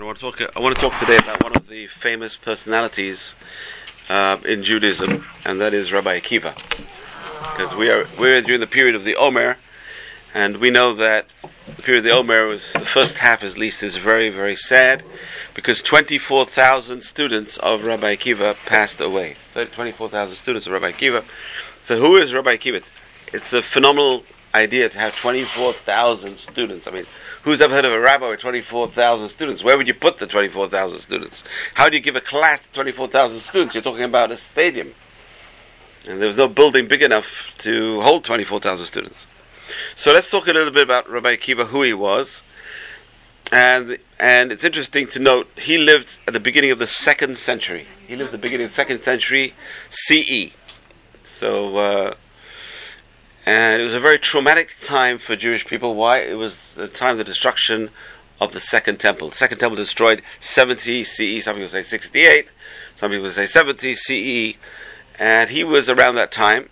I want to talk today about one of the famous personalities in Judaism, and that is Rabbi Akiva. Because we're during the period of the Omer, and we know that the period of the Omer was the first half, at least, is very, very sad, because 24,000 students of Rabbi Akiva passed away. 24,000 students of Rabbi Akiva. So who is Rabbi Akiva? It's a phenomenal idea to have 24,000 students. I mean, who's ever heard of a rabbi with 24,000 students? Where would you put the 24,000 students? How do you give a class to 24,000 students? You're talking about a stadium. And there was no building big enough to hold 24,000 students. So let's talk a little bit about Rabbi Akiva, who he was. And it's interesting to note, he lived at the beginning of the 2nd century. He lived at the beginning of the 2nd century CE. So, and it was a very traumatic time for Jewish people. Why? It was the time of the destruction of the Second Temple. The Second Temple destroyed 70 CE, some people say 68, some people say 70 CE, and he was around that time.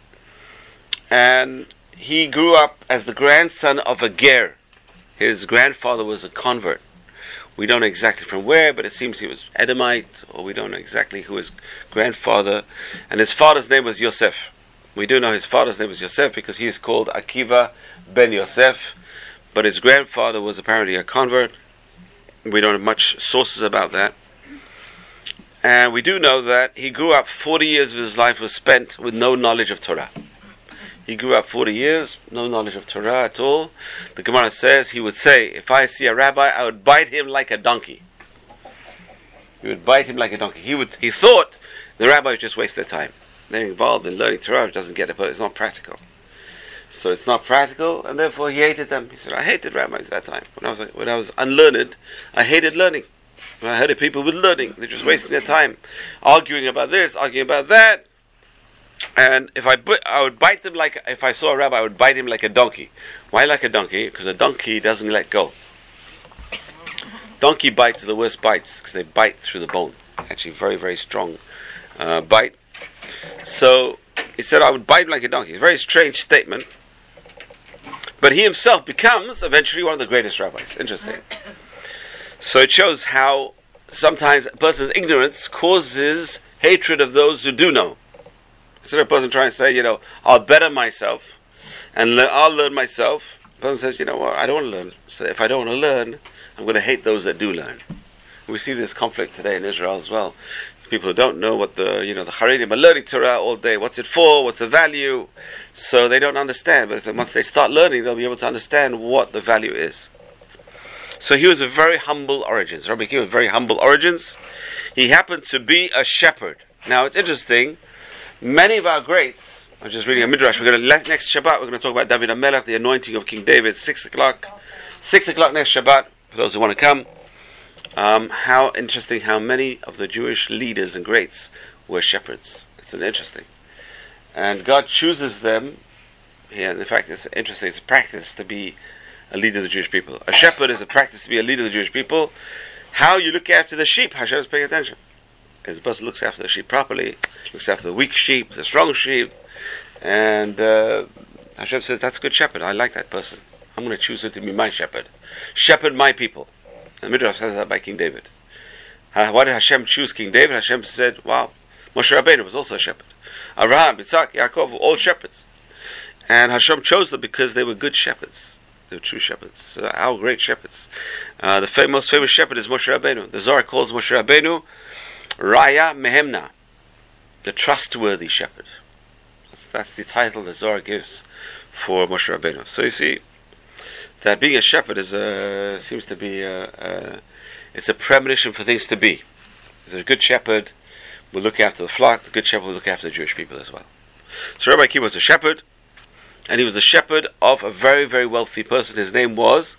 And he grew up as the grandson of a ger. His grandfather was a convert. We don't know exactly from where, but it seems he was Edomite, or we don't know exactly who his grandfather, and his father's name was Yosef. We do know his father's name was Yosef because he is called Akiva ben Yosef, but his grandfather was apparently a convert. We don't have much sources about that. And we do know that he grew up, 40 years of his life was spent with no knowledge of Torah. He grew up 40 years, no knowledge of Torah at all. The Gemara says, he would say, if I see a rabbi, I would bite him like a donkey. He would bite him like a donkey. He thought the rabbi would just waste their time. They're involved in learning Torah, doesn't get it, but it's not practical. So it's not practical, and therefore he hated them. He said, I hated rabbis at that time. When I was unlearned, I hated learning. When I heard of people with learning, they're just wasting their time, arguing about this, arguing about that. And if I would bite them if I saw a rabbi, I would bite him like a donkey. Why like a donkey? Because a donkey doesn't let go. Donkey bites are the worst bites, because they bite through the bone. Actually, very, very strong bite. So he said, I would bite him like a donkey. It's a very strange statement. But he himself becomes eventually one of the greatest rabbis. Interesting. So it shows how sometimes a person's ignorance causes hatred of those who do know. Instead of a person trying to say, I'll better myself and I'll learn myself, the person says, I don't want to learn. So if I don't want to learn, I'm going to hate those that do learn. We see this conflict today in Israel as well. People who don't know what the Haredim are learning Torah all day. What's it for? What's the value? So they don't understand. But once they start learning, they'll be able to understand what the value is. So he was of very humble origins. Rabbi Akiva was very humble origins. He happened to be a shepherd. Now it's interesting. Many of our greats, I'm just reading a midrash. Next Shabbat, we're going to talk about David HaMelech, the anointing of King David, 6 o'clock. 6 o'clock next Shabbat, for those who want to come. How interesting how many of the Jewish leaders and greats were shepherds. It's interesting. And God chooses them. Yeah, in fact, it's interesting. It's a practice to be a leader of the Jewish people. A shepherd is a practice to be a leader of the Jewish people. How you look after the sheep, Hashem is paying attention. As a person looks after the sheep properly, looks after the weak sheep, the strong sheep, and Hashem says, that's a good shepherd. I like that person. I'm going to choose him to be my shepherd. Shepherd my people. The Midrash says that by King David. Why did Hashem choose King David? Hashem said, wow, Moshe Rabbeinu was also a shepherd. Abraham, Yitzhak, Yaakov were all shepherds. And Hashem chose them because they were good shepherds. They were true shepherds. So how great shepherds. The most famous shepherd is Moshe Rabbeinu. The Zohar calls Moshe Rabbeinu Raya Mehemna, the trustworthy shepherd. That's the title the Zohar gives for Moshe Rabbeinu. So you see that being a shepherd seems to be it's a premonition for things to be. There's a good shepherd will look after the flock. The good shepherd will look after the Jewish people as well. So Rabbi Akiva was a shepherd, and he was a shepherd of a very, very wealthy person. His name was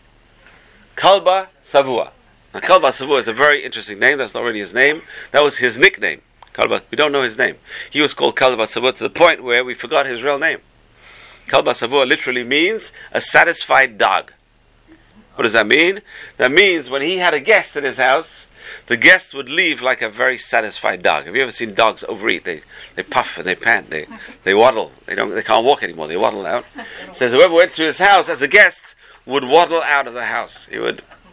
Kalba Savua. Now, Kalba Savua is a very interesting name. That's not really his name. That was his nickname. Kalba. We don't know his name. He was called Kalba Savua to the point where we forgot his real name. Kalba Savua literally means a satisfied dog. What does that mean? That means when he had a guest in his house, the guest would leave like a very satisfied dog. Have you ever seen dogs overeat? They puff and they pant. They waddle. They can't walk anymore. They waddle out. So whoever went to his house as a guest would waddle out of the house. He would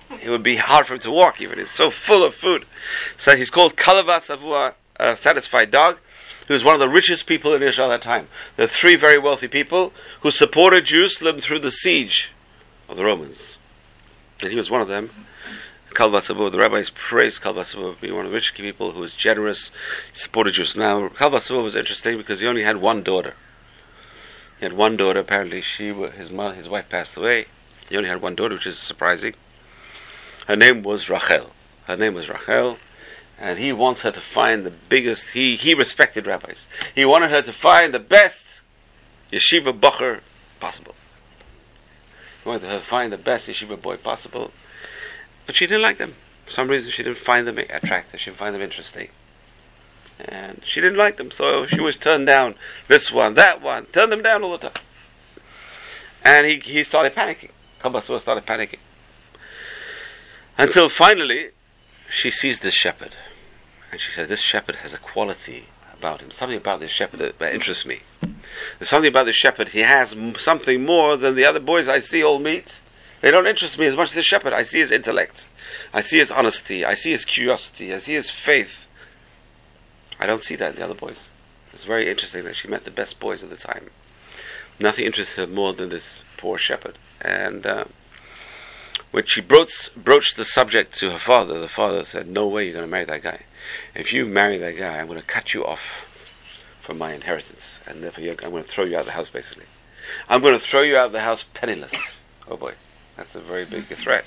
It would be hard for him to walk even. He's so full of food. So he's called Kalava Savua, a satisfied dog, who was one of the richest people in Israel at that time. There are three very wealthy people who supported Jerusalem through the siege of the Romans. And he was one of them. Kalva Savua, the rabbis praised Kalva Savua being one of the rich people who was generous, supported Jerusalem. Now, Kalva Savua was interesting because he only had one daughter. He had one daughter. Apparently, his wife passed away. He only had one daughter, which is surprising. Her name was Rachel. And he wants her to find the biggest. He respected rabbis. He wanted her to find the best yeshiva bacher possible. He wanted her to find the best yeshiva boy possible. But she didn't like them. For some reason, she didn't find them attractive. She didn't find them interesting. And she didn't like them. So she was turned down. This one, that one. Turned them down all the time. And he started panicking. Kabasua started panicking. Until finally, she sees this shepherd. And she says, this shepherd has a quality about him. Something about this shepherd that interests me. There's something about this shepherd. He has something more than the other boys I see all meet. They don't interest me as much as the shepherd. I see his intellect. I see his honesty. I see his curiosity. I see his faith. I don't see that in the other boys. It's very interesting that she met the best boys at the time. Nothing interested her more than this poor shepherd. And when she broached the subject to her father, the father said, no way you're going to marry that guy. If you marry that guy, I'm going to cut you off from my inheritance. And therefore I'm going to throw you out of the house, basically. I'm going to throw you out of the house penniless. Oh boy. That's a very big threat.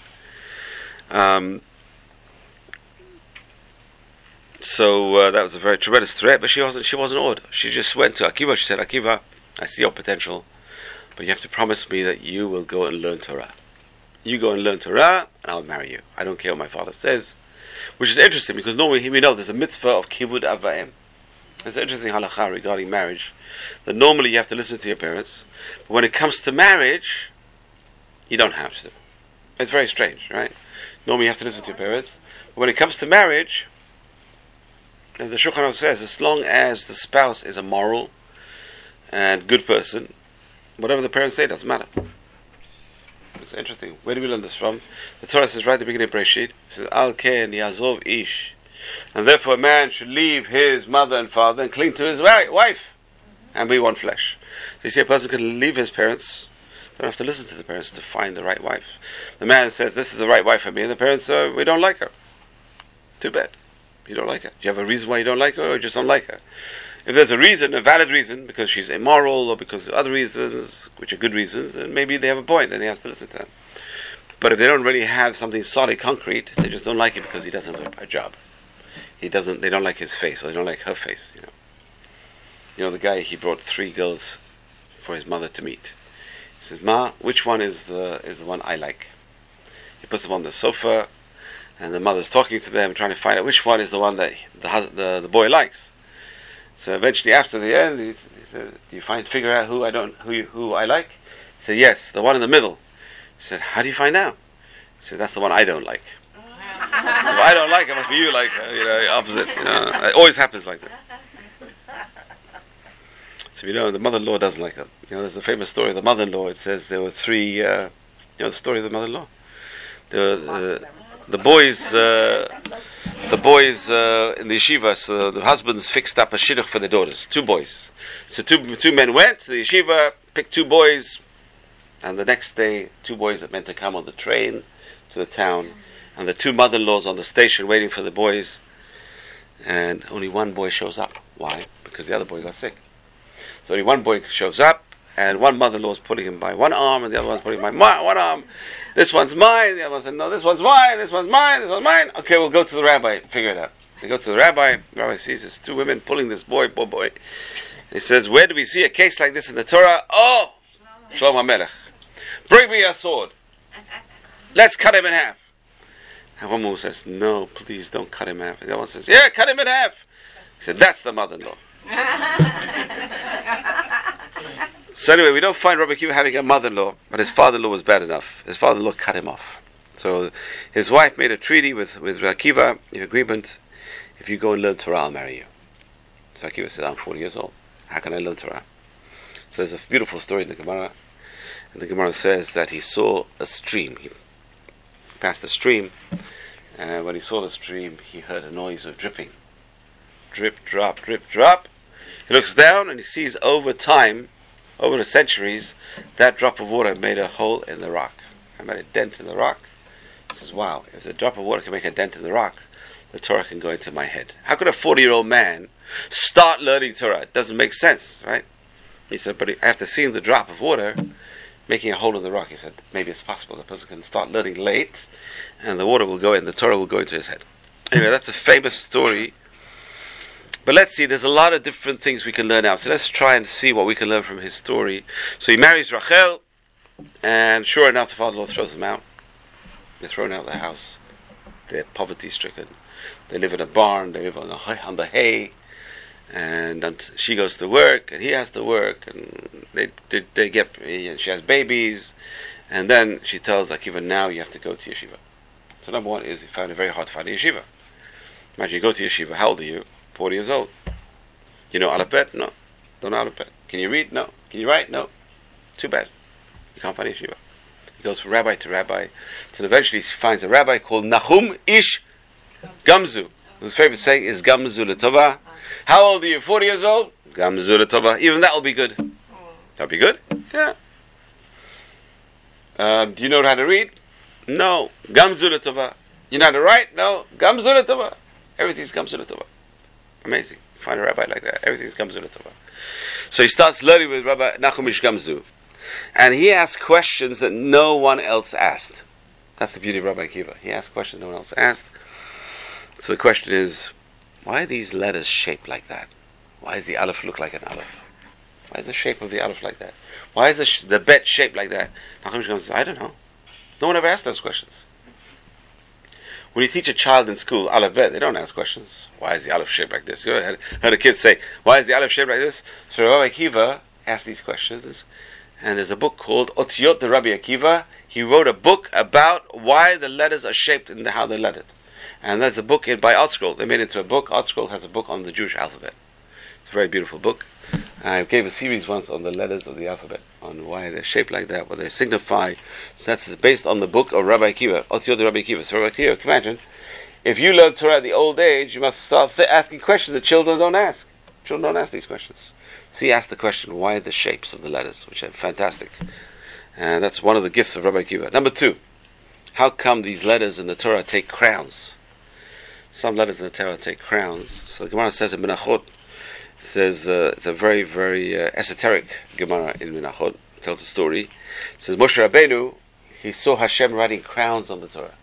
So that was a very tremendous threat, but she wasn't awed. She just went to Akiva. She said, Akiva, I see your potential, but you have to promise me that you will go and learn Torah. You go and learn Torah, and I'll marry you. I don't care what my father says. Which is interesting, because normally we know there's a mitzvah of kivud avayim. There's an interesting halakha regarding marriage, that normally you have to listen to your parents, but when it comes to marriage, you don't have to. It's very strange, right? Normally you have to listen to your parents. But when it comes to marriage, as the Shulchan Aruch says, as long as the spouse is a moral and good person, whatever the parents say doesn't matter. It's interesting. Where do we learn this from? The Torah says right at the beginning of Bereshit, it says, Al ken yazov ish. And therefore a man should leave his mother and father and cling to his wife and be one flesh. So you see, a person can leave his parents. Don't have to listen to the parents to find the right wife. The man says, this is the right wife for me, and the parents say, we don't like her. Too bad. You don't like her. Do you have a reason why you don't like her, or you just don't like her? If there's a reason, a valid reason, because she's immoral, or because of other reasons, which are good reasons, then maybe they have a point, and he has to listen to them. But if they don't really have something solid, concrete, they just don't like it because he doesn't have a job. They don't like his face, or they don't like her face, You know, the guy, he brought 3 girls for his mother to meet. He says, Ma, which one is the one I like? He puts them on the sofa, and the mother's talking to them, trying to find out which one is the one that the boy likes. So eventually, after the end, he said, do you figure out who I like? He said, yes, the one in the middle. He said, how do you find out? He said, that's the one I don't like. So if I don't like her, must be you like her, opposite. It always happens like that. So the mother-in-law doesn't like her. There's a famous story of the mother-in-law. It says there were 3. The story of the mother-in-law. The boys in the yeshiva. So the husbands fixed up a shidduch for their daughters. 2 boys. So two men went to the yeshiva, picked 2 boys, and the next day 2 boys are meant to come on the train to the town, and the 2 mother-in-laws on the station waiting for the boys, and only one boy shows up. Why? Because the other boy got sick. So only one boy shows up, and one mother-in-law is putting him by one arm, and the other one's putting him by one arm. This one's mine. The other one said, no, this one's mine. This one's mine. This one's mine. Okay, we'll go to the rabbi. Figure it out. They go to the rabbi. The rabbi sees there's 2 women pulling this boy, poor boy. He says, where do we see a case like this in the Torah? Oh, Shlomo HaMelech. Bring me a sword. Let's cut him in half. And one woman says, no, please don't cut him in half. And the other one says, yeah, cut him in half. He said, that's the mother-in-law. So anyway, we don't find Rabbi Akiva having a mother-in-law, but his father-in-law was bad enough. His father-in-law cut him off. So his wife made a treaty with Rabbi Akiva, in agreement, if you go and learn Torah, I'll marry you. So Akiva said, I'm 40 years old. How can I learn Torah? So there's a beautiful story in the Gemara. And the Gemara says that he saw a stream passed a stream, and when he saw the stream, he heard a noise of dripping. Drip, drop, drip, drop. He looks down and he sees over time, over the centuries, that drop of water made a hole in the rock. It made a dent in the rock. He says, wow, if the drop of water can make a dent in the rock, the Torah can go into my head. How could a 40-year-old man start learning Torah? It doesn't make sense, right? He said, but after seeing the drop of water making a hole in the rock, he said, maybe it's possible the person can start learning late, and the water will go in, the Torah will go into his head. Anyway, that's a famous story. But let's see, there's a lot of different things we can learn out. So let's try and see what we can learn from his story. So he marries Rachel, and sure enough, the father-in-law throws them out. They're thrown out of the house. They're poverty-stricken. They live in a barn, they live on the hay, and she goes to work, and he has to work, and she has babies, and then she tells Akiva, now you have to go to yeshiva. So number one is, he found it very hard to find a yeshiva. Imagine you go to yeshiva, how old are you? 40 years old. You know Aleph Bet? No. Don't know Aleph Bet. Can you read? No. Can you write? No. Too bad. You can't find a yeshiva. He goes from rabbi to rabbi. So eventually he finds a rabbi called Nahum Ish Gamzu. His favorite saying is Gamzu L'Tova. How old are you? 40 years old? Gamzu L'Tova. Even that will be good. That'll be good? Yeah. Do you know how to read? No. Gamzu L'Tova. You know how to write? No. Gamzu L'Tova. Everything's Gamzu L'Tova. Amazing. Find a rabbi like that. Everything's Gamzu L'Tova. So he starts learning with Rabbi Nahum Ish Gamzu. And he asks questions that no one else asked. That's the beauty of Rabbi Akiva. He asked questions no one else asked. So the question is, why are these letters shaped like that? Why does the Aleph look like an Aleph? Why is the shape of the Aleph like that? Why is the bet shaped like that? Nahum Ish Gamzu says, I don't know. No one ever asked those questions. When you teach a child in school, Aleph Bet, they don't ask questions. Why is the Aleph shaped like this? You heard a kid say, why is the Aleph shaped like this? So Rabbi Akiva asked these questions. And there's a book called Otiyot de Rabbi Akiva. He wrote a book about why the letters are shaped and how they're lettered. And that's a book by ArtScroll. They made it into a book. ArtScroll has a book on the Jewish alphabet. It's a very beautiful book. I gave a series once on the letters of the alphabet, on why they're shaped like that, what they signify. So that's based on the book of Rabbi Akiva, Otiyot de Rabbi Akiva. So Rabbi Akiva, imagine, if you learn Torah at the old age, you must start asking questions that children don't ask. Children don't ask these questions. So he asked the question, why the shapes of the letters, which are fantastic. And that's one of the gifts of Rabbi Akiva. Number two, how come these letters in the Torah take crowns? Some letters in the Torah take crowns. So the Gemara says in Menachot, it says, it's a very, very esoteric Gemara in Menachot. It tells a story. It says, Moshe Rabbeinu, he saw Hashem writing crowns on the Torah.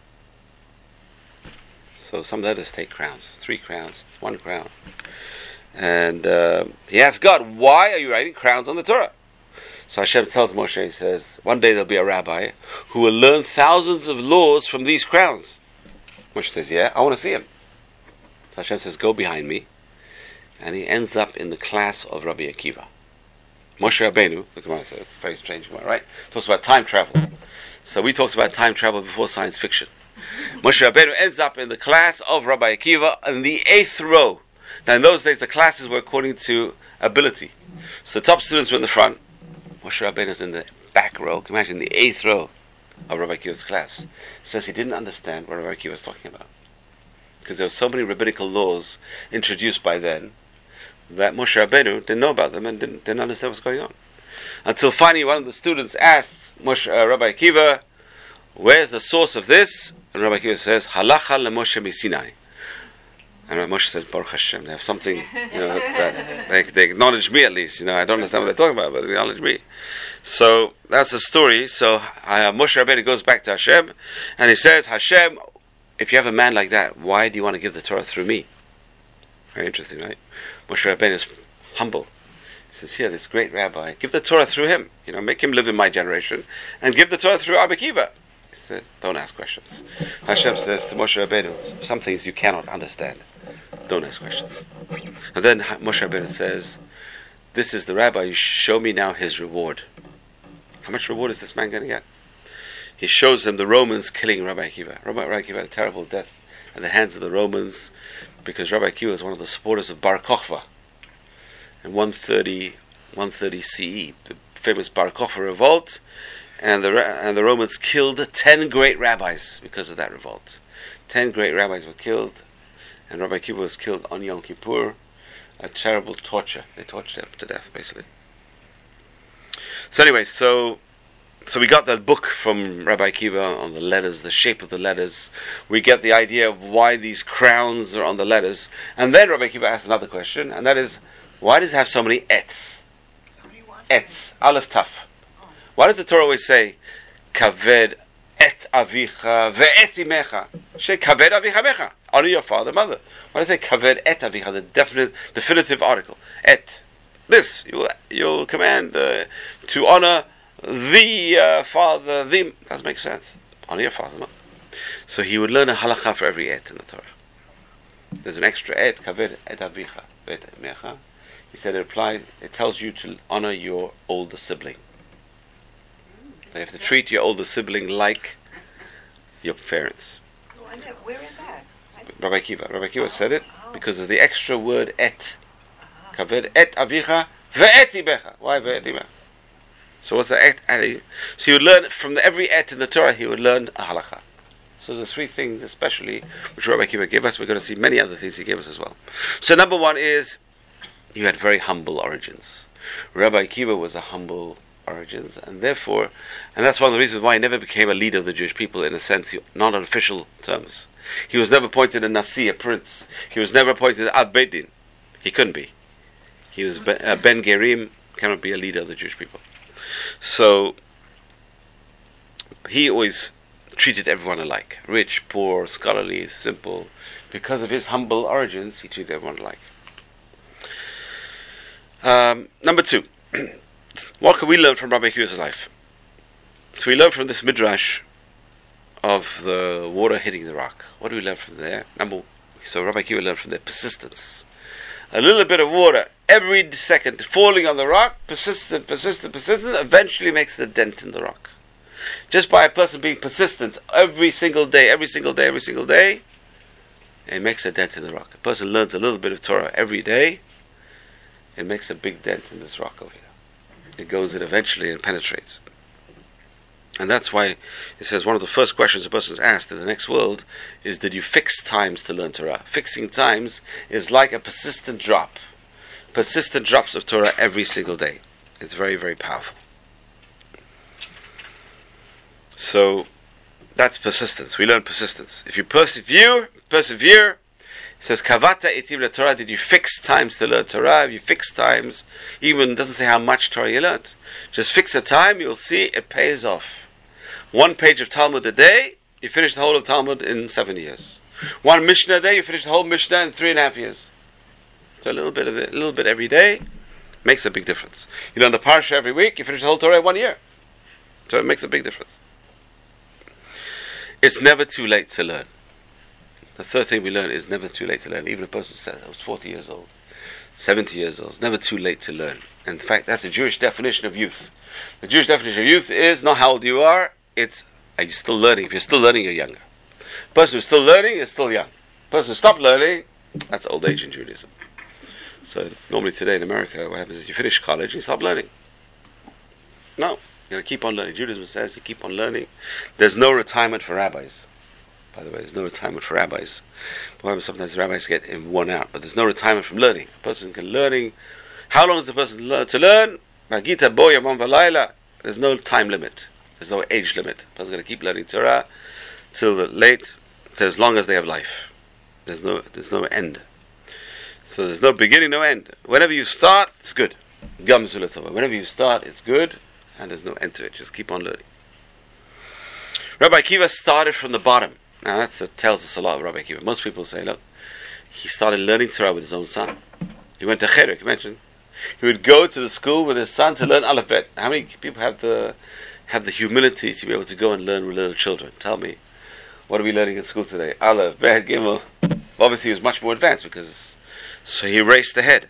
So some letters take crowns, 3 crowns, 1 crown. And he asked God, why are you writing crowns on the Torah? So Hashem tells Moshe, he says, one day there'll be a rabbi who will learn thousands of laws from these crowns. Moshe says, yeah, I want to see him. So Hashem says, go behind me. And he ends up in the class of Rabbi Akiva. Moshe Rabbeinu, the Gemara says, very strange Gemara, right? Talks about time travel. So we talked about time travel before science fiction. Moshe Rabbeinu ends up in the class of Rabbi Akiva in the 8th row. Now in those days the classes were according to ability. So the top students were in the front. Moshe Rabbeinu is in the back row. Can you imagine the 8th row of Rabbi Akiva's class? Says he didn't understand what Rabbi Akiva was talking about. Because there were so many rabbinical laws introduced by then that Moshe Rabbeinu didn't know about them and didn't understand what's going on. Until finally one of the students asked Rabbi Akiva, where's the source of this? And Rabbi Akiva says, Halacha leMoshe miSinai. And Rabbi Moshe says, Baruch Hashem, they have something, that they acknowledge me at least. I don't understand what they're talking about, but they acknowledge me. So that's the story. So Moshe Rabbeinu goes back to Hashem, and he says, Hashem, if you have a man like that, why do you want to give the Torah through me? Very interesting, right? Moshe Rabbeinu is humble. He says, here, this great rabbi, give the Torah through him. Make him live in my generation, and give the Torah through Rabbi Akiva. He said, don't ask questions. Hashem says to Moshe Rabbeinu, some things you cannot understand. Don't ask questions. And then Moshe Rabbeinu says, this is the rabbi, you show me now his reward. How much reward is this man going to get? He shows him the Romans killing Rabbi Akiva. Rabbi Akiva had a terrible death at the hands of the Romans, because Rabbi Akiva was one of the supporters of Bar Kokhba. In 130 CE, the famous Bar Kokhba revolt, and the Romans killed 10 great rabbis because of that revolt. 10 great rabbis were killed, and Rabbi Akiva was killed on Yom Kippur. A terrible torture. They tortured him to death, basically. So anyway, so we got that book from Rabbi Akiva on the letters, the shape of the letters. We get the idea of why these crowns are on the letters. And then Rabbi Akiva asked another question, and that is, why does it have so many ets? Ets, Aleph Taf. Why does the Torah always say, Kaved et avicha ve'et imecha? Say, Kaved avicha mecha. Honor your father, mother. Why does it say Kaved et avicha, the definitive article? Et. This, you'll command to honor the father, the... Doesn't make sense. Honor your father, mother. So he would learn a halakha for every et in the Torah. There's an extra et, Kaved et avicha ve'et imecha. He said it tells you to honor your older sibling. You have to treat your older sibling like your parents. Where is that? Rabbi Akiva said it because of the extra word et. Kaved et avicha ve'et imecha. Why ve'et imecha? So what's the et? So he would learn from every et in the Torah, he would learn a halakha. So the three things especially which Rabbi Akiva gave us. We're going to see many other things he gave us as well. So number one is, you had very humble origins. Rabbi Akiva was a humble origins, and therefore, and that's one of the reasons why he never became a leader of the Jewish people in a sense, not on official terms. He was never appointed a Nasi, a prince. He was never appointed Ad Bedin. He couldn't be. He was Ben Gerim, cannot be a leader of the Jewish people. So, he always treated everyone alike. Rich, poor, scholarly, simple. Because of his humble origins, he treated everyone alike. Number two, what can we learn from Rabbi Akiva's life? So we learn from this midrash of the water hitting the rock. What do we learn from there? So Rabbi Akiva learned from their persistence. A little bit of water every second falling on the rock, persistent, eventually makes a dent in the rock. Just by a person being persistent every single day, it makes a dent in the rock. A person learns a little bit of Torah every day, it makes a big dent in this rock over here. It goes in eventually and penetrates. And that's why it says one of the first questions a person is asked in the next world is, did you fix times to learn Torah? Fixing times is like a persistent drop. Persistent drops of Torah every single day. It's very, very powerful. So that's persistence. We learn persistence. If you persevere, it says, Kavata itim Torah, did you fix times to learn Torah? If you fix times, even doesn't say how much Torah you learned. Just fix a time, you'll see it pays off. 1 page of Talmud a day, you finish the whole of Talmud in 7 years. 1 Mishnah a day, you finish the whole Mishnah in 3.5 years. So a little bit every day makes a big difference. You learn the Parsha every week, you finish the whole Torah in 1 year. So it makes a big difference. It's never too late to learn. The third thing we learn is never too late to learn. Even a person who said I was 40 years old, 70 years old, it's never too late to learn. In fact, that's a Jewish definition of youth. The Jewish definition of youth is not how old you are, it's, are you still learning? If you're still learning, you're younger. The person who's still learning is still young. The person who stopped learning, that's old age in Judaism. So normally today in America, what happens is you finish college and you stop learning. No, you got to keep on learning. Judaism says you keep on learning. There's no retirement for rabbis. By the way, there's no retirement for rabbis. However, sometimes rabbis get worn out, but there's no retirement from learning. A person can learning. How long does a person learn to learn? There's no time limit. There's no age limit. A person's going to keep learning Torah till as long as they have life. There's no end. So there's no beginning, no end. Whenever you start, it's good. Whenever you start, it's good, and there's no end to it. Just keep on learning. Rabbi Akiva started from the bottom. Now that tells us a lot of Rabbi Akiva. Most people say, look, he started learning Torah with his own son. He went to Cherek, you mentioned. He would go to the school with his son to learn Aleph Bet. How many people have the humility to be able to go and learn with little children? Tell me, what are we learning in school today? Aleph Bet Gimel. Obviously, he was much more advanced so he raced ahead.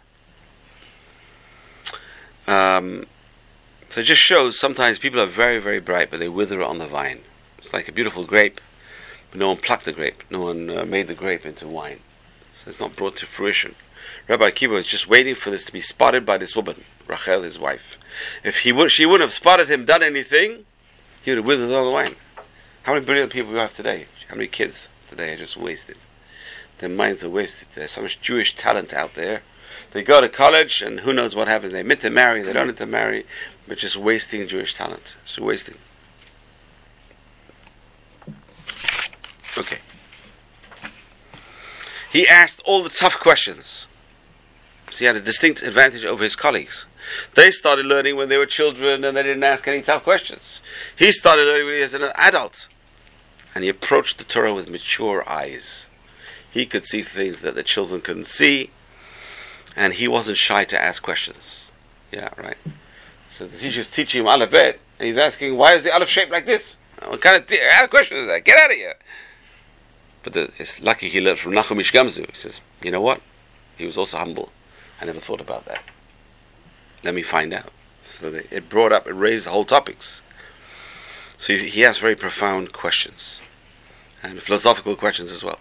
So it just shows sometimes people are very, very bright, but they wither on the vine. It's like a beautiful grape, but no one plucked the grape. No one made the grape into wine. So it's not brought to fruition. Rabbi Akiva was just waiting for this to be spotted by this woman, Rachel, his wife. If she wouldn't have spotted him, done anything, He would have withered all the wine. How many brilliant people we have today? How many kids today are just wasted? Their minds are wasted. There's so much Jewish talent out there. They go to college, and who knows what happens. They meant to marry, they don't need to marry, but just wasting Jewish talent. It's wasting. Okay. He asked all the tough questions. So he had a distinct advantage over his colleagues. They started learning when they were children and they didn't ask any tough questions. He started learning when he was an adult. And he approached the Torah with mature eyes. He could see things that the children couldn't see. And he wasn't shy to ask questions. Yeah, right. So the teacher's teaching him Aleph Bet, and he's asking, why is the Aleph shaped like this? What kind of question is that? Get out of here. But it's lucky he learned from Nachum Ish Gamzu. He says, you know what? He was also humble. I never thought about that. Let me find out. So it raised the whole topics. So he asked very profound questions. And philosophical questions as well.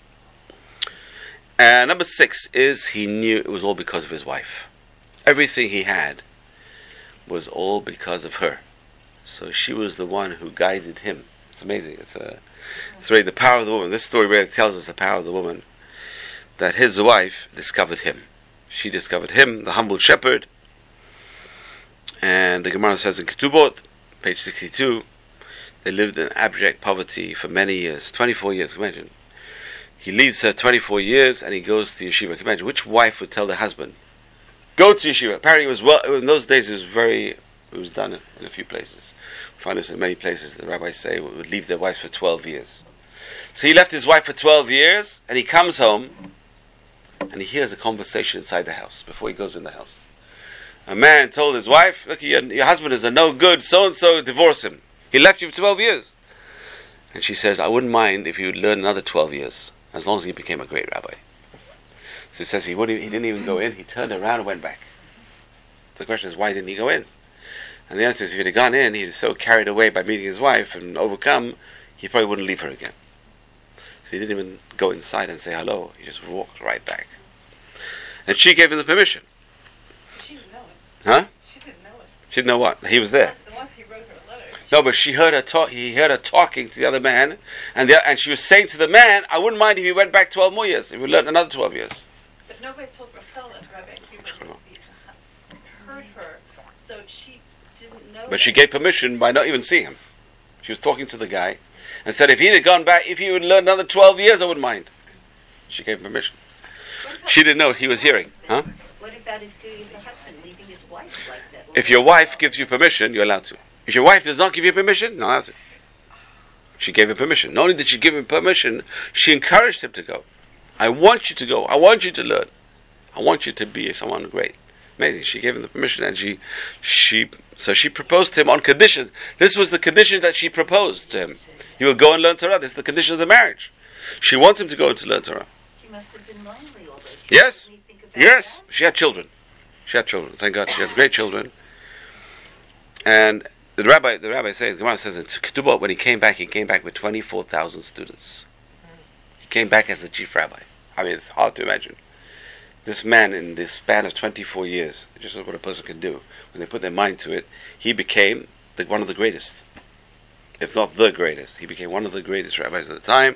And number 6 is he knew it was all because of his wife. Everything he had was all because of her. So she was the one who guided him. It's amazing. It's really the power of the woman. This story really tells us the power of the woman. That his wife discovered him. She discovered him, the humble shepherd. And the Gemara says in Ketubot, page 62, they lived in abject poverty for many years, 24 years, imagine. He leaves her 24 years and he goes to yeshiva. Imagine, which wife would tell the husband, go to yeshiva? Apparently in those days it was done in a few places. We find this in many places. The rabbis say would leave their wives for 12 years. So he left his wife for 12 years and he comes home and he hears a conversation inside the house before he goes in the house. A man told his wife, look, your husband is a no good, so-and-so, divorce him. He left you for 12 years. And she says, I wouldn't mind if you would learn another 12 years, as long as he became a great rabbi. So he says he didn't even go in, he turned around and went back. So the question is, why didn't he go in? And the answer is, if he'd have gone in, he'd so carried away by meeting his wife and overcome, he probably wouldn't leave her again. So he didn't even go inside and say hello, he just walked right back. And she gave him the permission. She didn't know it. Huh? She didn't know it. She didn't know what? He was there. Unless he wrote her a letter. No, but she heard her talk. He heard her talking to the other man, and she was saying to the man, "I wouldn't mind if he went back 12 more years. If we learned another 12 years." But nobody told Rachel that Rabbi Akiva heard her, so she didn't know. But she gave permission by not even seeing him. She was talking to the guy, and said, "If he had gone back, if he would learn another 12 years, I wouldn't mind." She gave permission. She didn't know he was hearing, huh? What about his duty as a husband, leaving his wife like that? If your wife gives you permission, you're allowed to. If your wife does not give you permission, not allowed to. She gave him permission. Not only did she give him permission, she encouraged him to go. I want you to go. I want you to learn. I want you to be someone great. Amazing. She gave him the permission, and so she proposed to him on condition. This was the condition that she proposed to him. He will go and learn Torah. This is the condition of the marriage. She wants him to go and to learn Torah. She must have been lonely all those years. Yes. Didn't he think about Yes. that? She had children. Thank God. She had great children. And the rabbi says, the Gemara says in Ketubot, when he came back with 24,000 students. He came back as the chief rabbi. I mean, it's hard to imagine. This man, in the span of 24 years, just what a person can do, when they put their mind to it, he became one of the greatest. If not the greatest. He became one of the greatest rabbis at the time.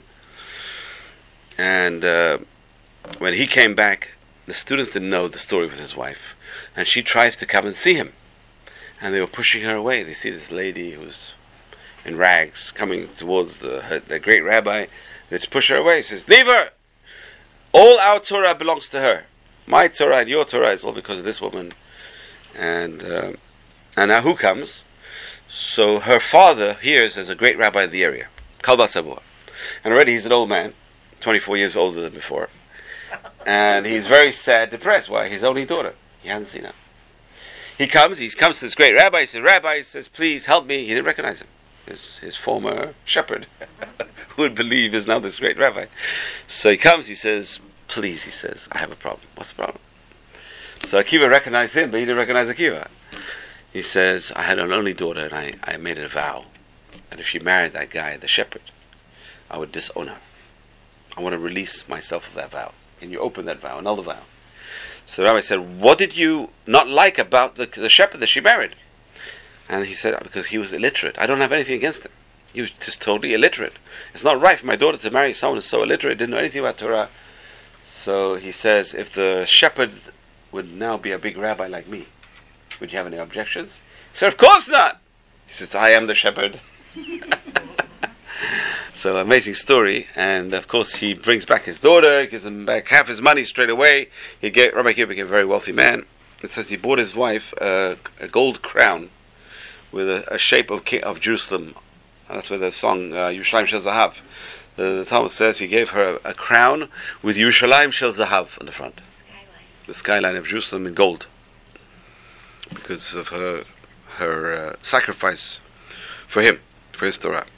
And when he came back, the students didn't know the story with his wife. And she tries to come and see him. And they were pushing her away. They see this lady who's in rags coming towards the great rabbi. They just push her away. He says, leave her! All our Torah belongs to her. My Torah and your Torah is all because of this woman. And now who comes? So her father hears there's a great rabbi in the area, Kalba Sabua. And already he's an old man, 24 years older than before. And he's very sad, depressed. Why? His only daughter. He hasn't seen her. He comes to this great rabbi. He says, please help me. He didn't recognize him. His former shepherd, who would believe is now this great rabbi. So he comes, he says, please, he says, I have a problem. What's the problem? So Akiva recognized him, but he didn't recognize Akiva. He says, I had an only daughter, and I made a vow that if she married that guy, the shepherd, I would disown her. I want to release myself of that vow. Can you open that vow, annul the vow? So the rabbi said, what did you not like about the shepherd that she married? And he said, because he was illiterate. I don't have anything against him. He was just totally illiterate. It's not right for my daughter to marry someone who's so illiterate, didn't know anything about Torah. So he says, if the shepherd would now be a big rabbi like me, would you have any objections? He said, of course not. He says, I am the shepherd. So amazing story. And of course he brings back his daughter, gives him back half his money straight away. Rabbi Akiva became a very wealthy man. It says he bought his wife a gold crown with a shape of Jerusalem. That's where the song Yerushalayim Shel Zahav. The Talmud says he gave her a crown with Yerushalayim Shel Zahav on the front. The skyline of Jerusalem in gold. Because of her sacrifice for him, for his Torah.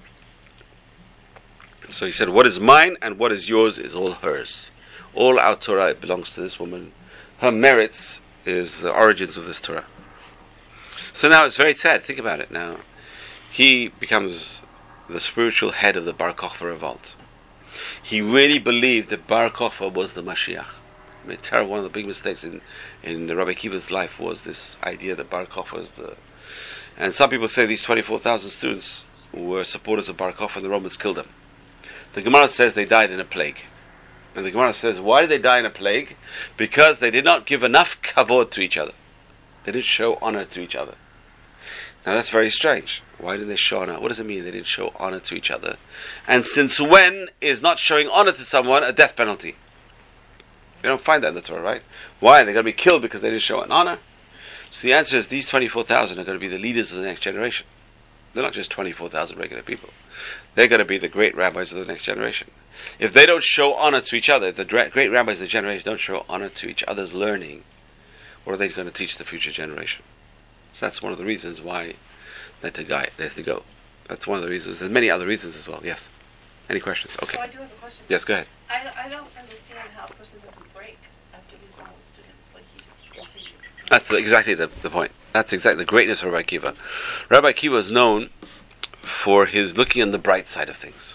So he said, what is mine and what is yours is all hers. All our Torah belongs to this woman. Her merits is the origins of this Torah. So now it's very sad. Think about it now. He becomes the spiritual head of the Bar Kokhba revolt. He really believed that Bar Kokhba was the Mashiach. I mean, terrible. One of the big mistakes in Rabbi Akiva's life was this idea that Bar Kokhba is the... And some people say these 24,000 students were supporters of Bar Kokhba and the Romans killed them. The Gemara says they died in a plague. And the Gemara says, why did they die in a plague? Because they did not give enough kavod to each other. They didn't show honor to each other. Now that's very strange. Why did they show honor? What does it mean they didn't show honor to each other? And since when is not showing honor to someone a death penalty? We don't find that in the Torah, right? Why? They're going to be killed because they didn't show an honor? So the answer is these 24,000 are going to be the leaders of the next generation. They're not just 24,000 regular people. They're going to be the great rabbis of the next generation. If they don't show honor to each other, if the great rabbis of the generation don't show honor to each other's learning, what are they going to teach the future generation? So that's one of the reasons why they have to go. That's one of the reasons. There's many other reasons as well. Yes. Any questions? Okay. Oh, I do have a question. Yes, go ahead. I don't understand how a person doesn't break after he's all students. Like he just continues. That's exactly the point. That's exactly the greatness of Rabbi Akiva. Rabbi Akiva is known for his looking on the bright side of things.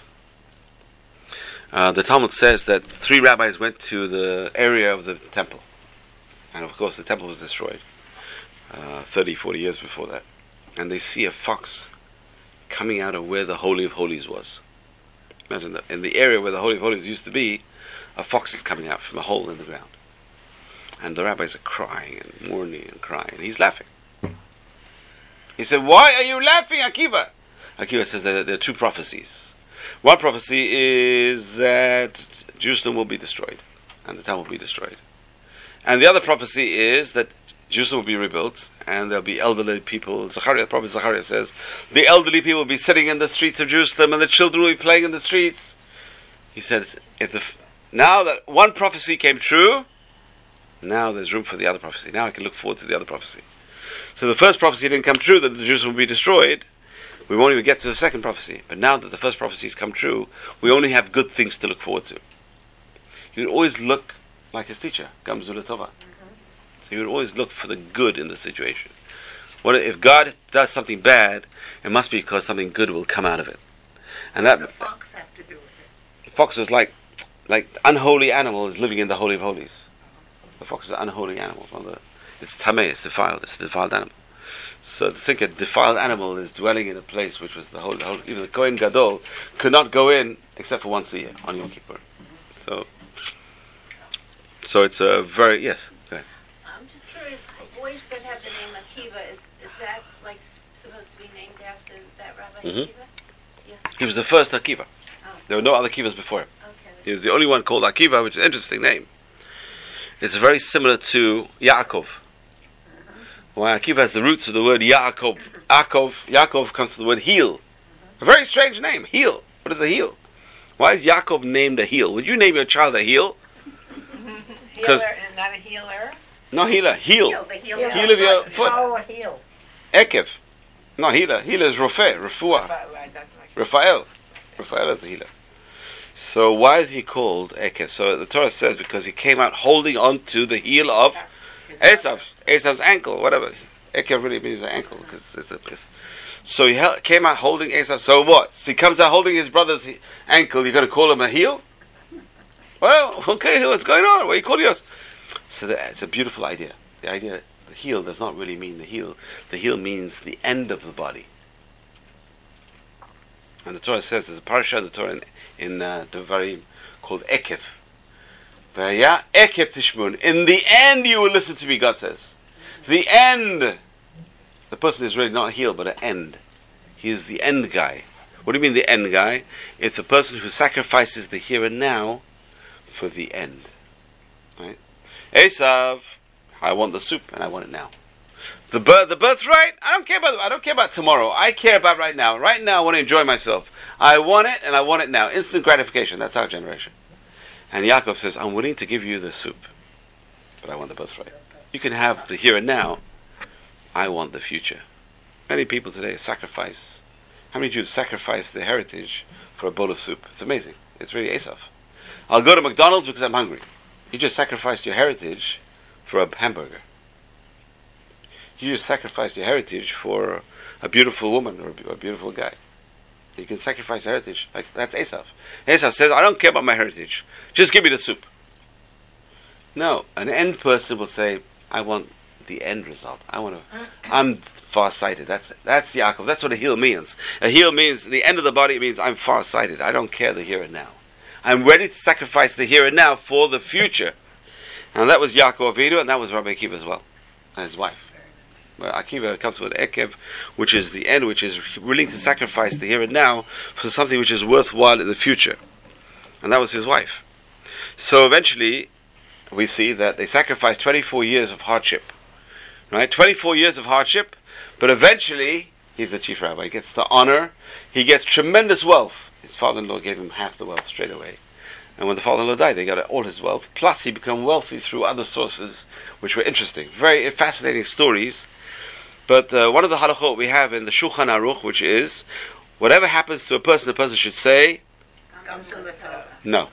The Talmud says that 3 rabbis went to the area of the temple. And of course the temple was destroyed 30, 40 years before that. And they see a fox coming out of where the Holy of Holies was. Imagine that. In the area where the Holy of Holies used to be, a fox is coming out from a hole in the ground. And the rabbis are crying and mourning and crying. And he's laughing. He said, why are you laughing, Akiva? Akiva says that there are 2 prophecies. One prophecy is that Jerusalem will be destroyed. And the temple will be destroyed. And the other prophecy is that Jerusalem will be rebuilt, and there'll be elderly people. Prophet Zechariah says, the elderly people will be sitting in the streets of Jerusalem, and the children will be playing in the streets. He said, now that one prophecy came true, now there's room for the other prophecy. Now I can look forward to the other prophecy. So the first prophecy didn't come true, that Jerusalem will be destroyed. We won't even get to the second prophecy. But now that the first prophecy has come true, we only have good things to look forward to. You would always look like his teacher, Gamzu Latova. So you would always look for the good in the situation. What if God does something bad, it must be because something good will come out of it. And that What does the fox have to do with it? the fox was like unholy animal is living in the Holy of Holies. The fox is an unholy animal. It's tameh, it's defiled, it's a defiled animal. So to think a defiled animal is dwelling in a place which was the holy, even the Kohen Gadol could not go in except for once a year on Yom Kippur. So it's a very, yes, go ahead. I'm just curious, boys that have the name Akiva, is that like supposed to be named after that Rabbi Mhm. Akiva? Yeah. He was the first Akiva. Oh. There were no other Akivas before him. Okay. He was the only one called Akiva, which is an interesting name. It's very similar to Yaakov. Why Akiva has the roots of the word Yaakov. Yaakov comes from the word heel. A very strange name, heel. What is a heel? Why is Yaakov named a heel? Would you name your child a heel? Because Not a healer. no, healer, heel. The heel. Heel of your foot. Oh, a heel. Ekev. No, healer. Healer is Rofeh, Refuah. Right, that's my Raphael. Raphael is the healer. So why is he called Ekev? So the Torah says because he came out holding on to the heel of Esav's ankle, whatever. Ekev really means the ankle because it's so he came out holding Esav. So what? So he comes out holding his brother's ankle. You're going to call him a heel? Well, okay, what's going on? What are you calling us? So it's a beautiful idea. The idea The heel does not really mean the heel. The heel means the end of the body. And the Torah says, there's a parasha in the Torah in Devarim called Ekev. V'haya Ekev tishmun. In the end you will listen to me, God says. The end. The person is really not a heel, but an end. He is the end guy. What do you mean the end guy? It's a person who sacrifices the here and now for the end. Right? Esav, I want the soup and I want it now. The birthright, I don't care about tomorrow. I care about right now. Right now I want to enjoy myself. I want it and I want it now. Instant gratification. That's our generation. And Yaakov says, I'm willing to give you the soup, but I want the birthright. You can have the here and now. I want the future. Many people today sacrifice. How many Jews sacrifice their heritage for a bowl of soup? It's amazing. It's really Esav. I'll go to McDonald's because I'm hungry. You just sacrificed your heritage for a hamburger. You just sacrificed your heritage for a beautiful woman or a beautiful guy. You can sacrifice heritage. Like that's Esav. Esav says, I don't care about my heritage. Just give me the soup. No, an end person will say, I want the end result. I'm far-sighted. That's Yaakov. That's what a heel means. A heel means the end of the body. It means I'm far-sighted. I don't care the here and now. I'm ready to sacrifice the here and now for the future. And that was Yaakov Avinu, and that was Rabbi Akiva as well, and his wife. Well, Akiva comes with Ekev, which is the end, which is willing to sacrifice the here and now for something which is worthwhile in the future. And that was his wife. So eventually, we see that they sacrificed 24 years of hardship. Right? 24 years of hardship, but eventually, he's the chief rabbi. He gets the honor. He gets tremendous wealth. His father-in-law gave him half the wealth straight away. And when the father-in-law died, they got all his wealth. Plus, he became wealthy through other sources, which were interesting. Very fascinating stories. But one of the halachot we have in the Shulchan Aruch, which is, whatever happens to a person, the person should say, no.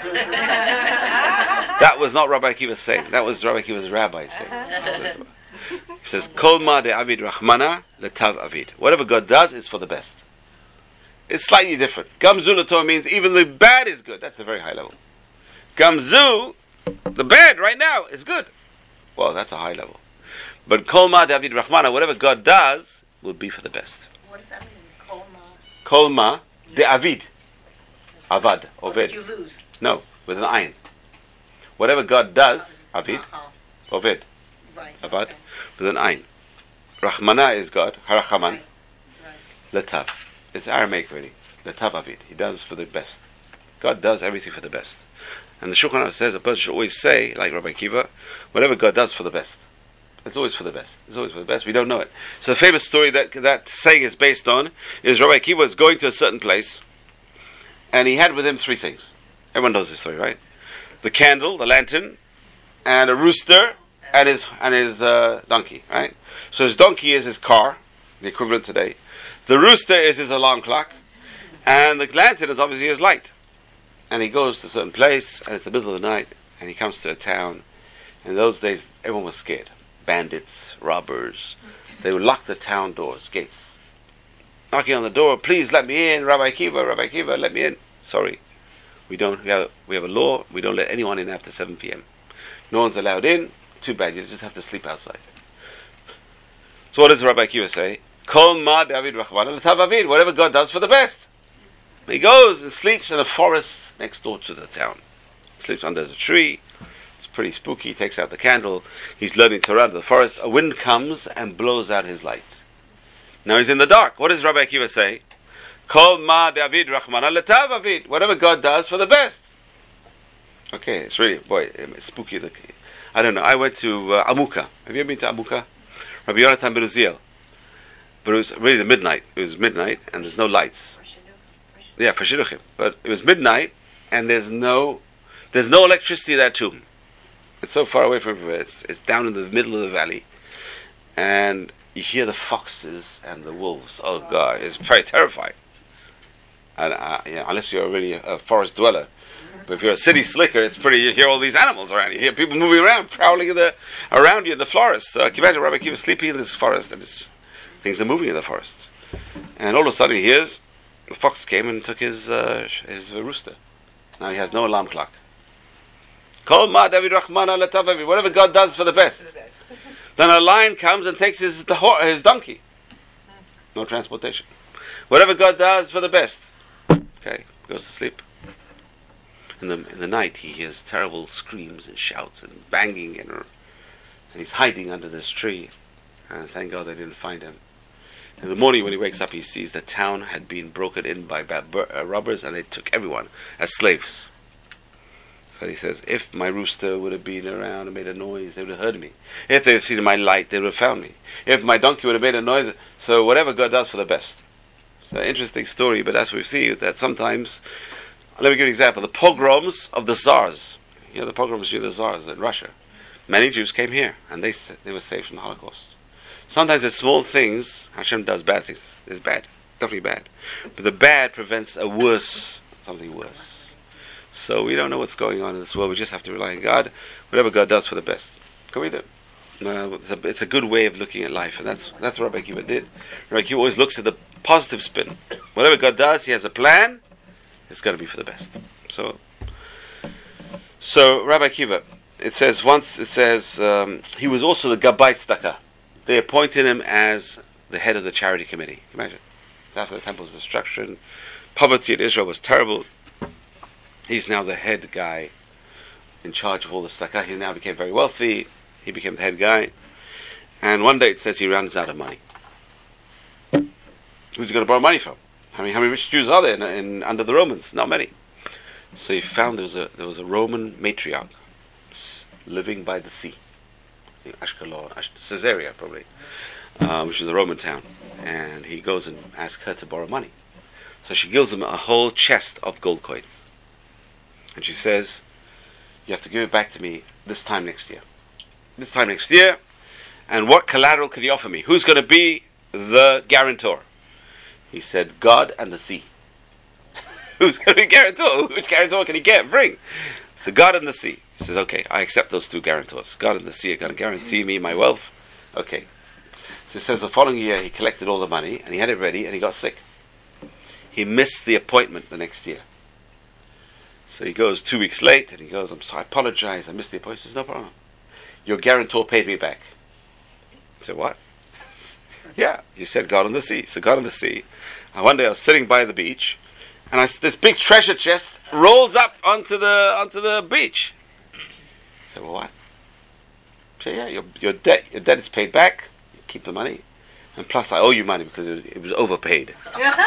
That was not Rabbi Akiva saying. That was Rabbi Akiva's rabbi saying. He says, Kol ma de avid rachmana letav avid. Whatever God does is for the best. It's slightly different. Gamzu l'tov means even the bad is good. That's a very high level. Gamzu, the bad right now, is good. Well, that's a high level. But Kol ma de avid rachmana, whatever God does, will be for the best. What does that mean? Kolma? Kol ma de avid. Avad, What did oved. you lose? No, with an ayin. Whatever God does, avid, oved, Right. avad, Okay. with an ayin. Rahmana is God, harachaman, Right. letav. It's Aramaic really. Letav avid. He does for the best. God does everything for the best. And the Shulchan Aruch says a person should always say, like Rabbi Akiva, whatever God does for the best. It's always for the best. It's always for the best. We don't know it. So the famous story that saying is based on is Rabbi Akiva was going to a certain place, and he had with him three things. Everyone knows this story, right? The candle, the lantern, and a rooster, and his donkey, right? So his donkey is his car, the equivalent today. The rooster is his alarm clock, and the lantern is obviously his light. And he goes to a certain place, and it's the middle of the night, and he comes to a town. In those days, everyone was scared. Bandits, robbers. They would lock the town doors, gates. Knocking on the door, please let me in, Rabbi Akiva, let me in. Sorry, we have a law, we don't let anyone in after 7 p.m. No one's allowed in, too bad, you just have to sleep outside. So what does Rabbi Akiva say? Kol ma David Rachmana l'tav avid. Whatever God does for the best. He goes and sleeps in a forest next door to the town. Sleeps under the tree. It's pretty spooky. He takes out the candle. He's learning to run to the forest. A wind comes and blows out his light. Now he's in the dark. What does Rabbi Akiva say? Kol ma David Rachmana l'tav avid. Whatever God does for the best. Okay, it's really, it's spooky. I don't know. I went to Amuka. Have you ever been to Amuka? Rabbi Yonatan ben Uziel. But it was really midnight. It was midnight, and there's no lights. Yeah, for Shidduchim. But it was midnight, and there's no electricity at that tomb. It's so far away from everywhere. It's down in the middle of the valley, and you hear the foxes and the wolves. Oh God, it's very terrifying. And unless you're really a forest dweller, but if you're a city slicker, it's pretty. You hear all these animals around. You hear people moving around, prowling around you in the forest. So can you imagine Rabbi Akiva sleeping in this forest, and things are moving in the forest, and all of a sudden he hears the fox came and took his rooster. Now he has no alarm clock. Kol ma David Rachmana l'tav avid. Whatever God does for the best. Then a lion comes and takes his donkey. No transportation. Whatever God does for the best. Okay, goes to sleep. In the night, he hears terrible screams and shouts and banging, and he's hiding under this tree. And thank God they didn't find him. In the morning, when he wakes up, he sees the town had been broken in by robbers, and they took everyone as slaves. So he says, if my rooster would have been around and made a noise, they would have heard me. If they had seen my light, they would have found me. If my donkey would have made a noise, so whatever God does for the best. It's an interesting story, but as we see, that sometimes, let me give you an example, the pogroms of the Tsars. You know, the pogroms of the Tsars in Russia. Many Jews came here, and they were saved from the Holocaust. Sometimes the small things, Hashem does bad things, is bad, definitely bad. But the bad prevents something worse. So we don't know what's going on in this world, we just have to rely on God, whatever God does for the best. Can we do it? It's a good way of looking at life, and that's what Rabbi Akiva did. Rabbi Akiva always looks at the positive spin. Whatever God does, he has a plan, it's got to be for the best. So Rabbi Akiva, it says he was also the Gabbai Tzedakah. They appointed him as the head of the charity committee. Can you imagine? It's after the temple's destruction. Poverty in Israel was terrible. He's now the head guy in charge of all the tzedakah. He now became very wealthy. He became the head guy. And one day it says he runs out of money. Who's he going to borrow money from? How many rich Jews are there under the Romans? Not many. So he found there was a Roman matriarch living by the sea. Ashkelon, Caesarea probably, which is a Roman town, and he goes and asks her to borrow money. So she gives him a whole chest of gold coins, and she says, "You have to give it back to me this time next year. This time next year, and what collateral can you offer me? Who's going to be the guarantor?" He said, "God and the sea." Who's going to be guarantor? Which guarantor can he bring? So God and the sea. He says, okay, I accept those two guarantors. God and the sea are going to guarantee me my wealth. Okay. So it says the following year he collected all the money and he had it ready and he got sick. He missed the appointment the next year. So he goes 2 weeks late and he goes, I'm sorry, I apologize, I missed the appointment. He says, no problem. Your guarantor paid me back. I said, what? Yeah, you said God and the sea. So God and the sea. And one day I was sitting by the beach and this big treasure chest rolls up onto the beach. I said, well, what? So yeah, your debt is paid back. You keep the money, and plus I owe you money because it was overpaid.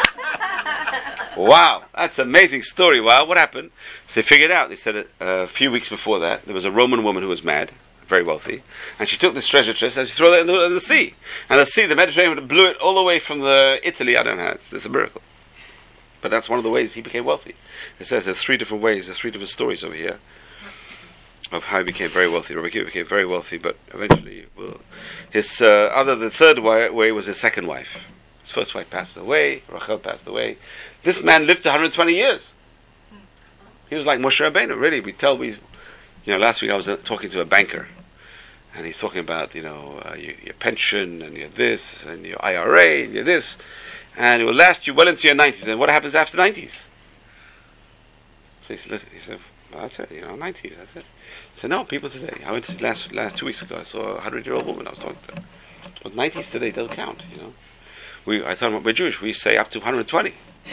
Wow, that's an amazing story. Wow, what happened? So they figured out. They said a few weeks before that there was a Roman woman who was mad, very wealthy, and she took this treasure chest and she threw it in the sea. And the Mediterranean, blew it all the way from Italy. I don't know how. It's a miracle. But that's one of the ways he became wealthy. It says there's 3 different ways, there's 3 different stories over here of how he became very wealthy. Rabbi Akiva became very wealthy, but eventually, the third way was his second wife. His first wife passed away, Rachel passed away. This man lived to 120 years. He was like Moshe Rabbeinu, really. Last week I was talking to a banker, and he's talking about, your pension, and your this, and your IRA, and your this. And it will last you well into your 90s. And what happens after 90s? So he said, well, that's it, 90s, that's it. He said, no, people today. I went to last 2 weeks ago, I saw a 100-year-old woman I was talking to. But 90s today don't count, I told them, we're Jewish, we say up to 120.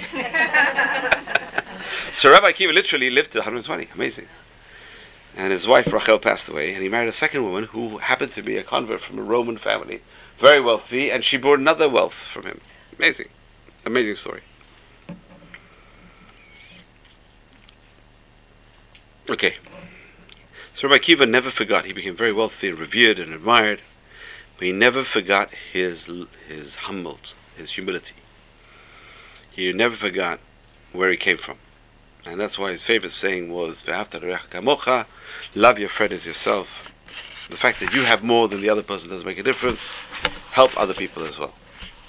So Rabbi Akiva literally lived to 120, amazing. And his wife Rachel passed away, and he married a second woman who happened to be a convert from a Roman family, very wealthy, and she brought another wealth from him. Amazing. Amazing story. Okay. So Rabbi Akiva never forgot. He became very wealthy and revered and admired, but he never forgot his humility. He never forgot where he came from. And that's why his favorite saying was, Ve'ahavta l'reacha kamocha, love your friend as yourself. The fact that you have more than the other person doesn't make a difference. Help other people as well.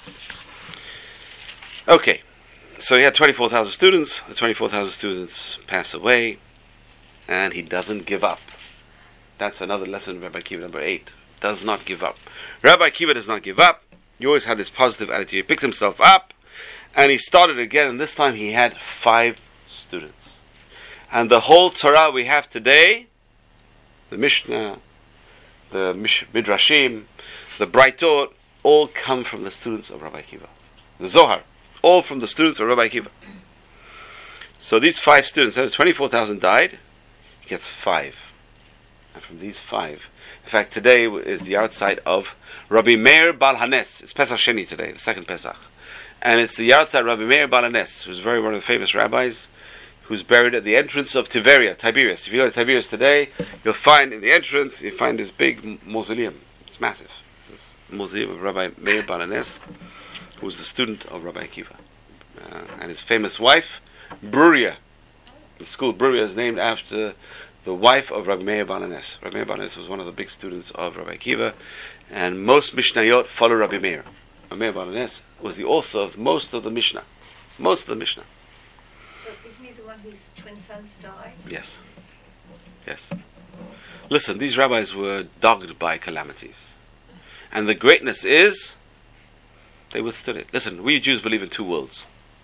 Okay, so he had 24,000 students. The 24,000 students pass away, and he doesn't give up. That's another lesson in Rabbi Akiva, number 8. Does not give up. Rabbi Akiva does not give up. He always had this positive attitude. He picks himself up, and he started again, and this time he had 5 students. And the whole Torah we have today, the Mishnah, the Midrashim, the Braitot, all come from the students of Rabbi Akiva. The Zohar, all from the students of Rabbi Akiva. So these 5 students, 24,000 died, he gets 5. And from these 5, in fact, today is the outside of Rabbi Meir Bal Hanes. It's Pesach Sheni today, the second Pesach. And it's the outside Rabbi Meir Bal Hanes, who's one of the famous rabbis, who's buried at the entrance of Tiberias. If you go to Tiberias today, you'll find in the entrance, you find this big mausoleum. It's massive. This is the mausoleum of Rabbi Meir Bal Hanes, who was the student of Rabbi Akiva. And his famous wife, Bruria. The school Bruria is named after the wife of Rabbi Meir Bal Hanes. Rabbi Meir Bal Hanes was one of the big students of Rabbi Akiva, and most Mishnayot follow Rabbi Meir. Rabbi Meir Bal Hanes was the author of most of the Mishnah. Most of the Mishnah. So isn't he the one whose twin sons died? Yes. Yes. Listen, these rabbis were dogged by calamities. And the greatness is, they withstood it. Listen, we Jews believe in 2 worlds.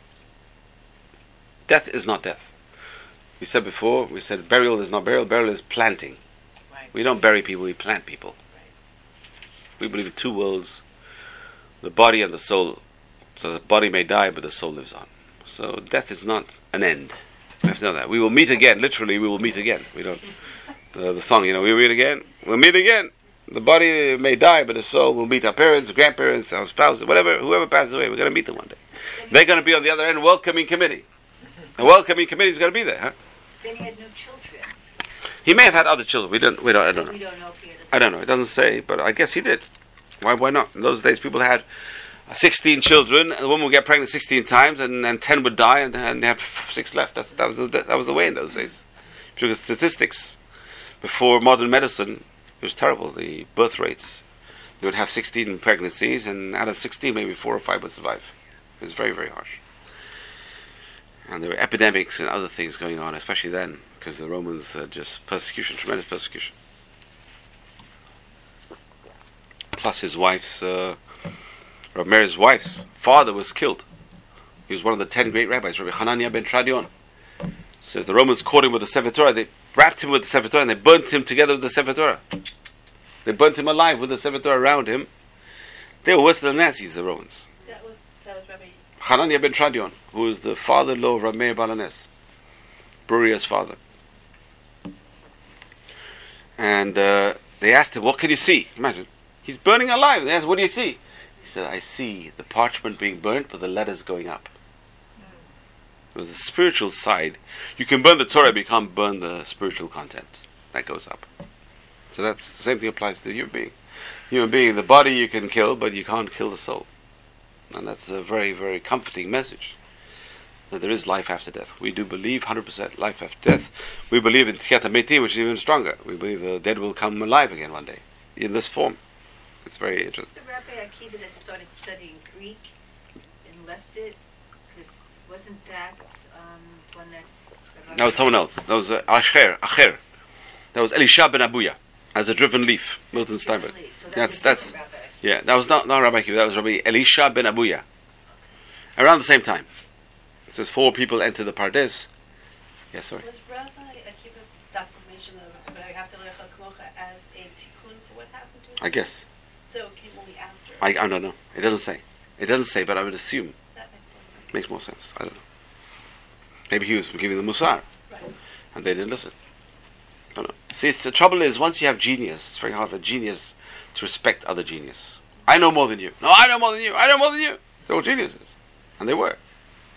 Death is not death. We said before, burial is not burial, burial is planting. Right. We don't bury people, we plant people. Right. We believe in 2 worlds, the body and the soul. So the body may die, but the soul lives on. So death is not an end. We have to know that. We will meet again, literally we will meet again. We don't, the song, we'll meet again. We'll meet again. The body may die, but the soul will meet our parents, grandparents, our spouses, whoever passes away, we're going to meet them one day. They're going to be on the other end, welcoming committee. A welcoming committee is going to be there, huh? Then he had no children. He may have had other children. I don't know. We don't know if he had I don't know. It doesn't say, but I guess he did. Why not? In those days, people had 16 children, and a woman would get pregnant 16 times, and 10 would die, and they have 6 left. That was the way in those days. If you look at statistics, before modern medicine, it was terrible. The birth rates, they would have 16 pregnancies, and out of 16, maybe 4 or 5 would survive. It was very, very harsh. And there were epidemics and other things going on, especially then, because the Romans had just persecution, tremendous persecution. Plus his wife's, Rabbi Meir's wife's father was killed. He was one of the 10 great rabbis, Rabbi Hanania ben Tradion. Says the Romans caught him with the Sefer Torah, they wrapped him with the Sefer Torah, and they burnt him together with the Sefer Torah. They burnt him alive with the Sefer Torah around him. They were worse than the Nazis, the Romans. That was Rabbi. Hanania ben Tradion, who is the father-in-law of Rabbi Meir Bal Hanes, Bruria's father. And they asked him, what can you see? Imagine. He's burning alive. They asked, what do you see? He said, I see the parchment being burnt, but the letters going up. There's a spiritual side. You can burn the Torah, but you can't burn the spiritual content. That goes up. So that's the same thing applies to a human being. Human being, the body you can kill, but you can't kill the soul. And that's a very, very comforting message, that there is life after death. We do believe 100% life after death. We believe in Tchiyat HaMetim, which is even stronger. We believe the dead will come alive again one day, in this form. It's very interesting. Is this the Rabbi Akiva that started studying Greek and left it? Because wasn't that one that... That was someone else. That was Acher. That was Elisha ben Abuya, as a driven leaf, Milton Steinberg. So That's yeah, that was not Rabbi Akiva, that was Rabbi Elisha ben Abuya. Around the same time. It says 4 people enter the Pardes. Yes, sorry. Was Rabbi Akiva's proclamation of V'ahavta Kamocha as a tikkun for what happened to his I guess. So it came only after. I don't know. It doesn't say. It doesn't say, but I would assume. That Makes more sense. I don't know. Maybe he was giving the Musar, Right. and they didn't listen. I don't know. See, the trouble is, once you have genius, it's very hard for a genius to respect other genius. I know more than you. No, I know more than you. I know more than you. They're all geniuses. And they were.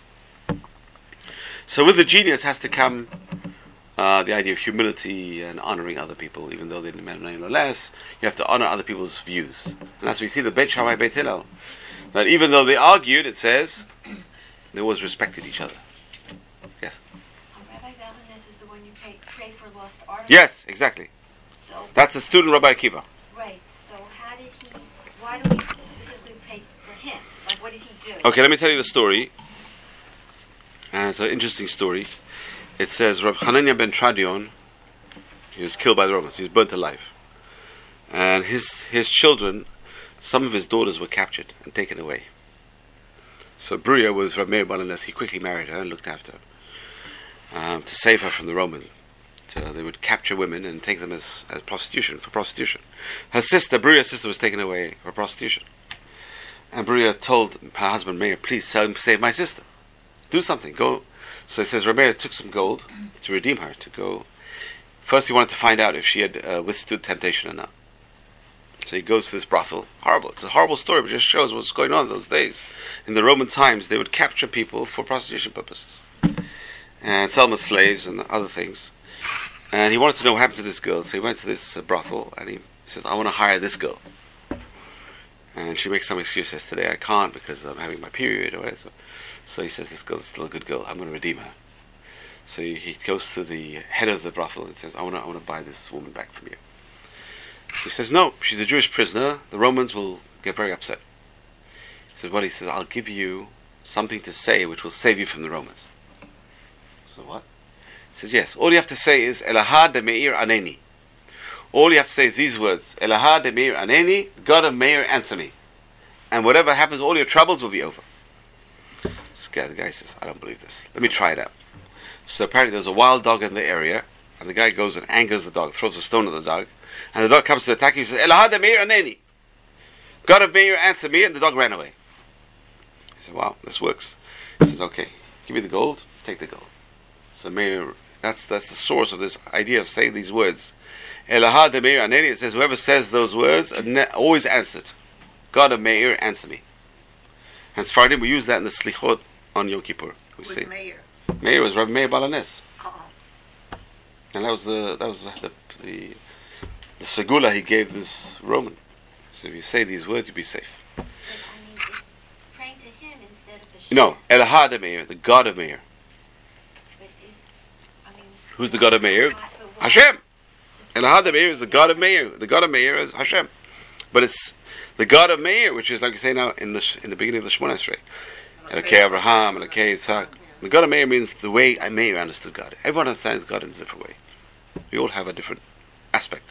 So with the genius has to come the idea of humility and honoring other people, even though they demand no less. You have to honor other people's views. And that's what we see the Beit Shammai, Beit Hillel. That even though they argued, it says, they always respected each other. Yes? Rabbi Bal Hanes is the one you pray for lost articles. Yes, exactly. So, That's the student Rabbi Akiva. right. So how did he? Why do we specifically pray for him? Like, what did he do? Okay, let me tell you the story. And it's an interesting story. It says Rabbi Hanania ben Tradion, he was killed by the Romans. He was burnt alive. And his children, some of his daughters were captured and taken away. So Bruria was Rabbi Meir Bal Hanes. He quickly married her and looked after her to save her from the Roman, So they would capture women and take them as prostitution, for prostitution. Her sister, Bruria's sister, was taken away for prostitution. And Bruria told her husband, Meir, please save my sister. Do something, go. So it says, Meir took some gold to redeem her, to go. First he wanted to find out if she had withstood temptation or not. So he goes to this brothel. Horrible. It's a horrible story, but it just shows what's going on in those days. In the Roman times, they would capture people for prostitution purposes. And sell them as slaves and other things. And he wanted to know what happened to this girl. So he went to this brothel and he says, I want to hire this girl. And she makes some excuse, says, today I can't because I'm having my period or whatever. So he says, this girl's still a good girl. I'm going to redeem her. So he goes to the head of the brothel and says, I want to buy this woman back from you. So he says, no, she's a Jewish prisoner. The Romans will get very upset. He says, what? He says, I'll give you something to say which will save you from the Romans. So what? He says, yes. All you have to say is, Eloha de Meir Aneni. All you have to say is these words, Eloha de Meir Aneni, God of Meir, answer me. And whatever happens, all your troubles will be over. So the guy says, I don't believe this. Let me try it out. So apparently there's a wild dog in the area, and the guy goes and angers the dog, throws a stone at the dog, and the dog comes to attack him. He says, Eloha de Meir Aneni. God of Meir, answer me, and the dog ran away. He said, wow, this works. He says, okay, give me the gold, take the gold. So Meir, that's the source of this idea of saying these words. Eloha de Meir Aneni, it says, whoever says those words, always answered. God of Meir, answer me. And Sfaradim, we use that in the Slichot on Yom Kippur. We say, Meir? Meir was Rabbi Meir Balanes. Uh-oh. And that was the segula he gave this Roman. So if you say these words, you'll be safe. But, it's praying to him instead of Hashem. No, Eloha de Meir, the God of Meir. But Who's the God of Meir? why- Hashem. Eloha de Meir is the God of Meir. The God of Meir is Hashem. But it's the God of Meir, which is like you say now in the beginning of the Shemona Esrei. Elokei Abraham, Elokei Yitzhak. The God of Meir means the way Meir understood God. Everyone understands God in a different way. We all have a different aspect.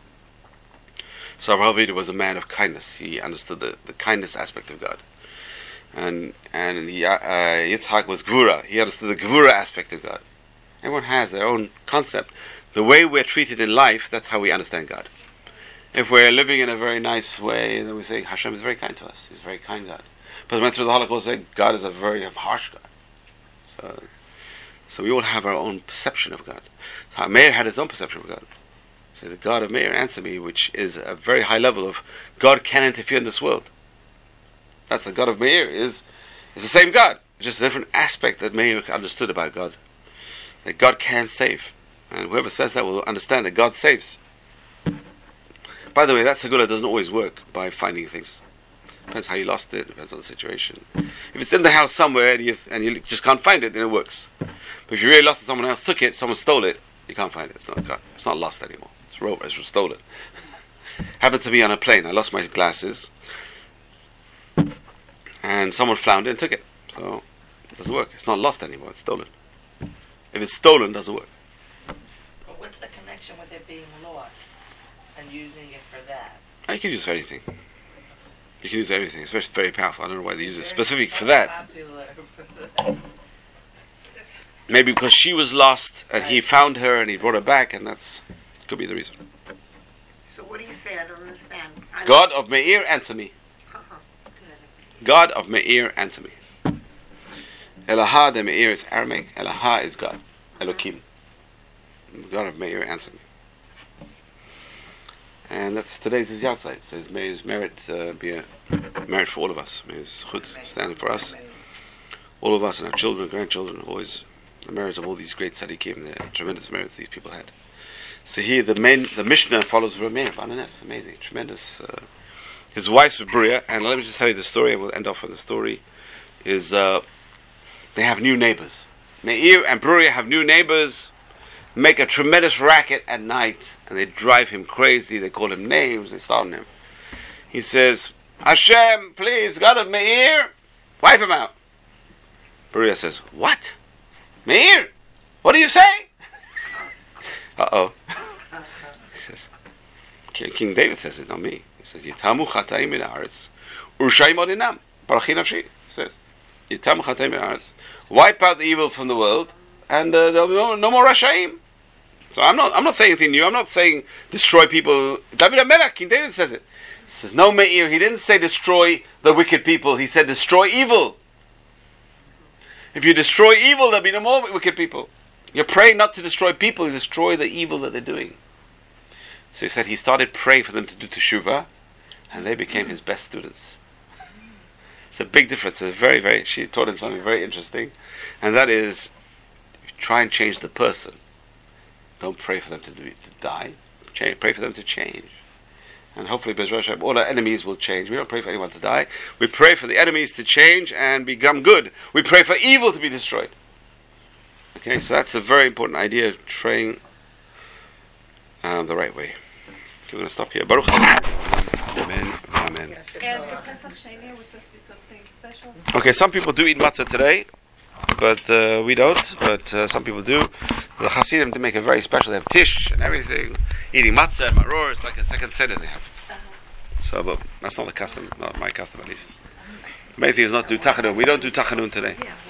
So Avraham Avinu was a man of kindness. He understood the kindness aspect of God. And Yitzhak was Gvura. He understood the Gvura aspect of God. Everyone has their own concept. The way we're treated in life, that's how we understand God. If we're living in a very nice way, then we say Hashem is very kind to us. He's a very kind God. But we went through the Holocaust, say God is a very harsh God. So we all have our own perception of God. So Meir had his own perception of God. So the God of Meir, answer me, which is a very high level of God can interfere in this world. That's the God of Meir is the same God, just a different aspect that Meir understood about God. That God can save. And whoever says that will understand that God saves. By the way, that segula doesn't always work by finding things. Depends how you lost it, depends on the situation. If it's in the house somewhere and you just can't find it, then it works. But if you really lost it, someone else took it, someone stole it, you can't find it. It's not lost anymore. It's stolen. Happened to me on a plane. I lost my glasses. And someone found it and took it. So it doesn't work. It's not lost anymore, it's stolen. If it's stolen, it doesn't work. But what's the connection with it being lost and using it for that? You can use it for anything. You can use everything. It's very powerful. I don't know why they use it specific for that. Popular for that. Maybe because she was lost and he found her and he brought her back, and that's could be the reason. So what do you say? I don't understand. God of Meir, answer me. God of Meir, answer me. Eloha de Meir is Aramaic. Eloha is God. Elokim. God of Meir, answer me. And that's today's his yahrzeit. So may his merit be a merit for all of us. May his chut stand for us. All of us and our children, grandchildren, always the merit of all these great tzaddikim, the tremendous merits these people had. So here the Mishnah follows Rameir Bananes. Amazing, tremendous. His wife's Bruria, and let me just tell you the story, and we'll end off with the story, is they have new neighbors. Meir and Bruria have new neighbors, make a tremendous racket at night, and they drive him crazy, they call him names, they start on him. He says, Hashem, please, God of Meir, wipe him out. Bruria says, what? Meir? What do you say? Uh-oh. He says, King David says it, not me. He says, Yitamu chataim min haaretz, u'rshayim odinam, barachi nafshi. He says, Yitamu chataim min haaretz, wipe out the evil from the world, and there'll be no more rashaim. So I'm not saying anything new. I'm not saying destroy people. David HaMelech, King David says it. He says, no Meir, he didn't say destroy the wicked people. He said destroy evil. If you destroy evil, there'll be no more wicked people. You're praying not to destroy people, you destroy the evil that they're doing. So he said he started praying for them to do teshuvah, and they became his best students. It's a big difference. She taught him something very interesting, and that is, try and change the person. Don't pray for them to die. Pray for them to change. And hopefully, Bezrat Hashem, all our enemies will change. We don't pray for anyone to die. We pray for the enemies to change and become good. We pray for evil to be destroyed. Okay, so that's a very important idea of praying the right way. So we're going to stop here. Baruch Amen. Amen. And for Pesach Sheni, was supposed to be something special? Okay, some people do eat matzah today, but we don't. But some people do. The Hasidim, they make it very special. They have tish and everything. Eating matzah and maror, it's like a second seder they have. So, but that's not the custom, not my custom at least. The main thing is not do tachanun. We don't do tachanun today.